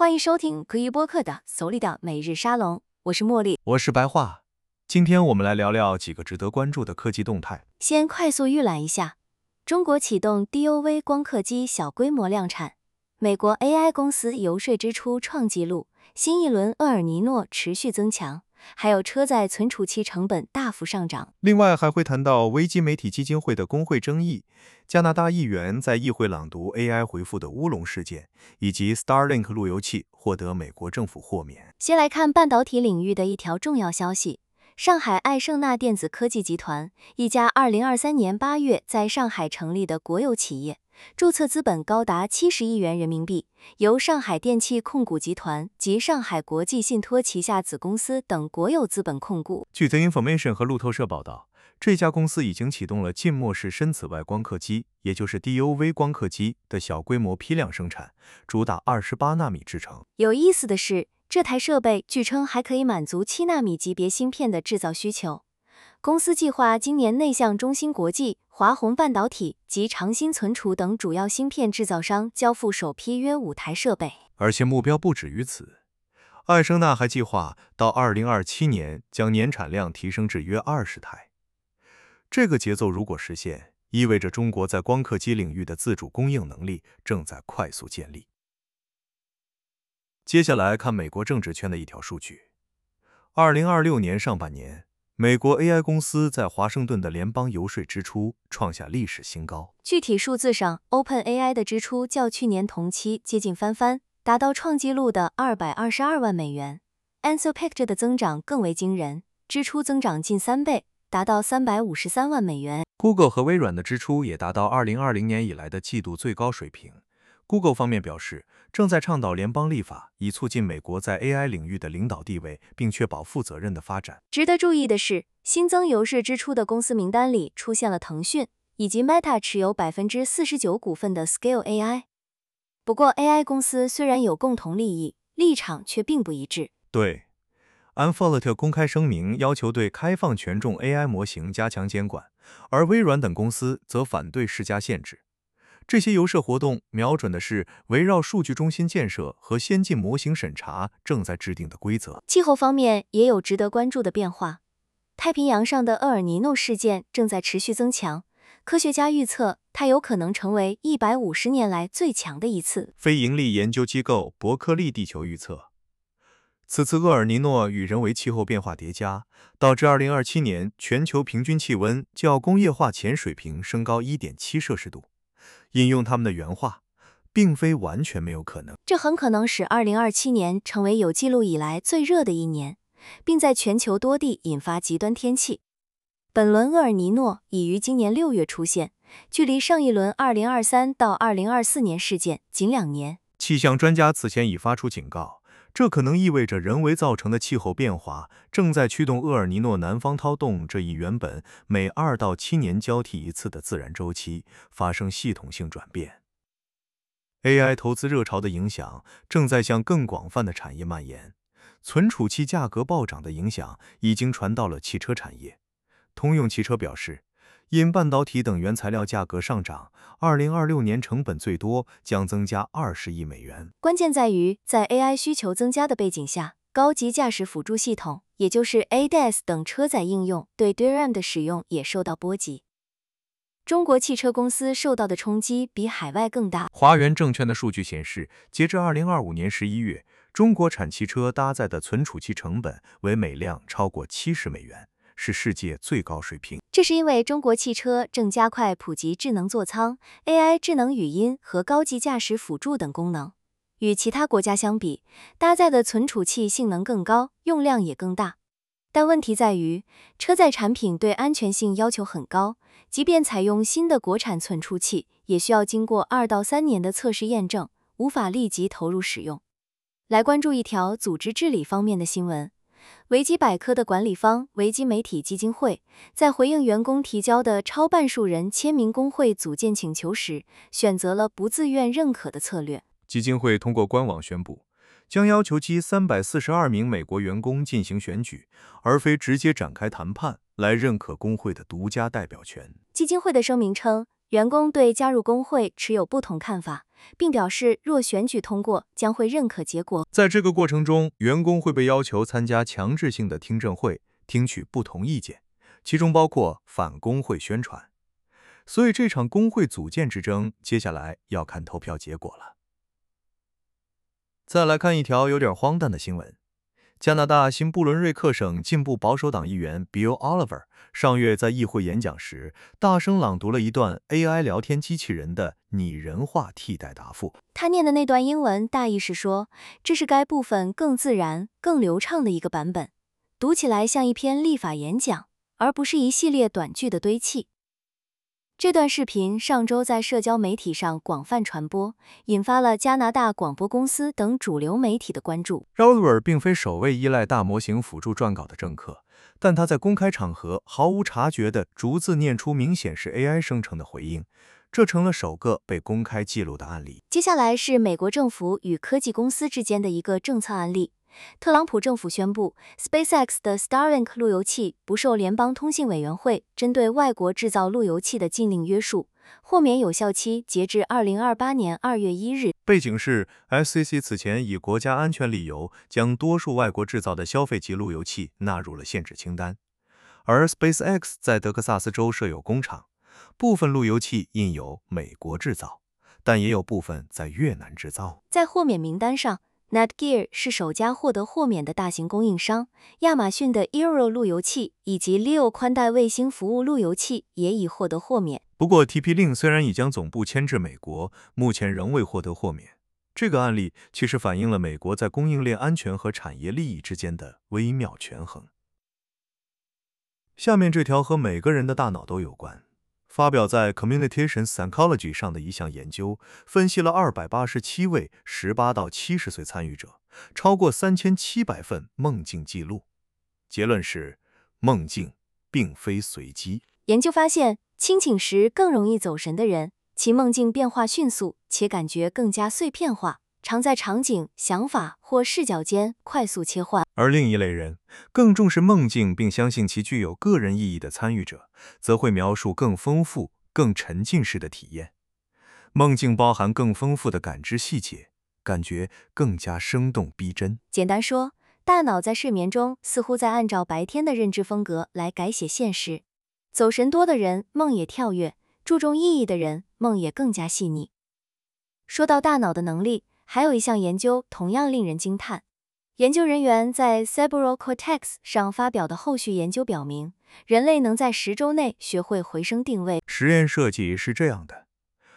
欢迎收听可以播客的手里的每日沙龙，我是茉莉， 我是白话。今天我们来聊聊几个值得关注的科技动态。 先快速预览一下：中国启动 DOV 光刻机小规模量产；美国 AI 公司游说支出创纪录；新一轮厄尔尼诺持续增强；还有车载存储器成本大幅上涨。 另外还会谈到危机媒体基金会的工会争议，加拿大议员在议会朗读 AI 回复的乌龙事件，以及 Starlink 路由器获得美国政府豁免。 先来看半导体领域的一条重要消息。上海爱胜纳电子科技集团，一家2023年8月在上海成立的国有企业，注册资本高达70亿元人民币，由上海电气控股集团及上海国际信托旗下子公司等国有资本控股。 据 The Information 和路透社报道，这家公司已经启动了浸没式深紫外光刻机，也就是 DOV 光刻机的小规模批量生产，主打28纳米制程。 有意思的是，这台设备据称还可以满足7纳米级别芯片的制造需求。公司计划今年内向中芯国际、华虹半导体及长鑫存储等主要芯片制造商交付首批约5台设备。 而且目标不止于此，爱胜纳还计划到2027年将年产量提升至约20台。这个节奏如果实现，意味着中国在光刻机领域的自主供应能力正在快速建立。接下来看美国政治圈的一条数据。2026年上半年，美国 AI 公司在华盛顿的联邦游说支出创下历史新高。 具体数字上 ，OpenAI 的支出较去年同期接近翻番，达到创纪录的222万美元。Anthropic 的增长更为惊人，支出增长近3倍，达到353万美元。 Google 和微软的支出也达到2020年以来的季度最高水平。Google 方面表示，正在倡导联邦立法，以促进美国在 AI 领域的领导地位，并确保负责任的发展。 值得注意的是，新增游说支出的公司名单里出现了腾讯以及 Meta 持有49%股份的 Scale AI。不过 AI 公司虽然有共同利益，立场却并不一致。 对，安弗勒特公开声明要求对开放权重 AI 模型加强监管，而微软等公司则反对施加限制。这些游说活动瞄准的是围绕数据中心建设和先进模型审查正在制定的规则。 气候方面也有值得关注的变化。太平洋上的厄尔尼诺事件正在持续增强，科学家预测它有可能成为150年来最强的一次。 非盈利研究机构伯克利地球预测，此次厄尔尼诺与人为气候变化叠加，导致2027年全球平均气温较工业化前水平升高1.7摄氏度。引用他们的原话，并非完全没有可能。 这很可能使2027年成为有记录以来最热的一年，并在全球多地引发极端天气。本轮厄尔尼诺已于今年6月出现，距离上一轮2023到2024年事件仅2年。 气象专家此前已发出警告，这可能意味着人为造成的气候变化正在驱动厄尔尼诺南方涛动这一原本每2到7年交替一次的自然周期发生系统性转变。AI 投资热潮的影响正在向更广泛的产业蔓延，存储器价格暴涨的影响已经传到了汽车产业。通用汽车表示，因半导体等原材料价格上涨，2026年成本最多将增加20亿美元。 关键在于，在 AI 需求增加的背景下，高级驾驶辅助系统，也就是 ADAS 等车载应用对 DRAM 的使用也受到波及。中国汽车公司受到的冲击比海外更大。 华源证券的数据显示，截至2025年11月，中国产汽车搭载的存储器成本为每辆超过70美元。是世界最高水平。 这是因为中国汽车正加快普及智能座舱、AI 智能语音和高级驾驶辅助等功能。与其他国家相比，搭载的存储器性能更高，用量也更大。但问题在于，车载产品对安全性要求很高，即便采用新的国产存储器，也需要经过2到3年的测试验证，无法立即投入使用。来关注一条组织治理方面的新闻。维基百科的管理方维基媒体基金会在回应员工提交的超半数人签名工会组建请求时，选择了不自愿认可的策略。 基金会通过官网宣布，将要求其342名美国员工进行选举，而非直接展开谈判来认可工会的独家代表权。 基金会的声明称， 员工对加入工会持有不同看法，并表示若选举通过，将会认可结果。 在这个过程中，员工会被要求参加强制性的听证会，听取不同意见，其中包括反工会宣传。所以这场工会组建之争，接下来要看投票结果了。再来看一条有点荒诞的新闻。加拿大新布伦瑞克省进步保守党议员 Bill Oliver 上月在议会演讲时，大声朗读了一段 AI 聊天机器人的拟人化替代答复。 他念的那段英文大意是说，这是该部分更自然、更流畅的一个版本，读起来像一篇立法演讲，而不是一系列短句的堆砌。这段视频上周在社交媒体上广泛传播，引发了加拿大广播公司等主流媒体的关注。 Oliver 并非首位依赖大模型辅助撰稿的政客，但他在公开场合毫无察觉地逐字念出明显是 AI 生成的回应，这成了首个被公开记录的案例。 接下来是美国政府与科技公司之间的一个政策案例。特朗普政府宣布 ，SpaceX 的 Starlink 路由器不受联邦通信委员会针对外国制造路由器的禁令约束，豁免有效期截至2028年2月1日。 背景是 FCC 此前以国家安全理由将多数外国制造的消费级路由器纳入了限制清单，而 SpaceX 在德克萨斯州设有工厂，部分路由器印有美国制造，但也有部分在越南制造。 在豁免名单上，Netgear 是首家获得豁免的大型供应商，亚马逊的 Eero 路由器以及 Leo 宽带卫星服务路由器也已获得豁免。 不过 TP-Link 虽然已将总部迁至美国，目前仍未获得豁免。这个案例其实反映了美国在供应链安全和产业利益之间的微妙权衡。下面这条和每个人的大脑都有关。发表在 Communications Psychology 上的一项研究，分析了287位18到70岁参与者，超过3700份梦境记录。结论是，梦境并非随机。 研究发现，清醒时更容易走神的人，其梦境变化迅速，且感觉更加碎片化，常在场景、想法或视角间快速切换。 而另一类人，更重视梦境并相信其具有个人意义的参与者，则会描述更丰富、更沉浸式的体验。梦境包含更丰富的感知细节，感觉更加生动逼真。 简单说，大脑在睡眠中似乎在按照白天的认知风格来改写现实。走神多的人，梦也跳跃；注重意义的人，梦也更加细腻。说到大脑的能力，还有一项研究同样令人惊叹。研究人员在 Cerebral Cortex 上发表的后续研究表明，人类能在10周内学会回声定位。 实验设计是这样的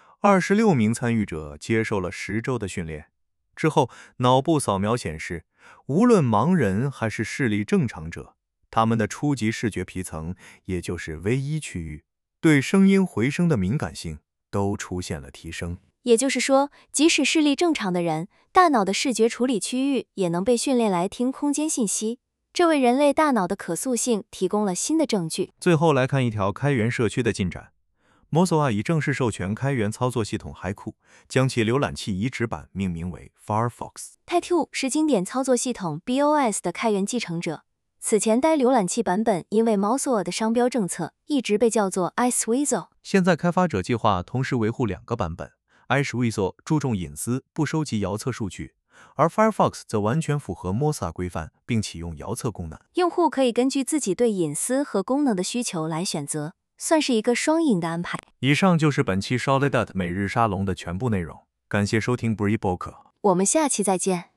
：26名参与者接受了10周的训练之后，脑部扫描显示，无论盲人还是视力正常者，他们的初级视觉皮层，也就是V1区域，对声音回声的敏感性都出现了提升。 也就是说，即使视力正常的人，大脑的视觉处理区域也能被训练来听空间信息，这为人类大脑的可塑性提供了新的证据。 最后来看一条开源社区的进展。Mozilla 已正式授权开源操作系统 Haiku， 将其浏览器移植版命名为 Firefox。Haiku 是经典操作系统 BOS 的开源继承者。此前该浏览器版本因为 Mozilla 的商标政策，一直被叫做 iSweasel。 现在开发者计划同时维护2个版本。iSweasel 注重隐私，不收集遥测数据，而 Firefox 则完全符合 Mozilla 规范，并启用遥测功能。 用户可以根据自己对隐私和功能的需求来选择，算是一个双赢的安排。 以上就是本期 Solidat 每日沙龙的全部内容，感谢收听 Bree 播客， 我们下期再见。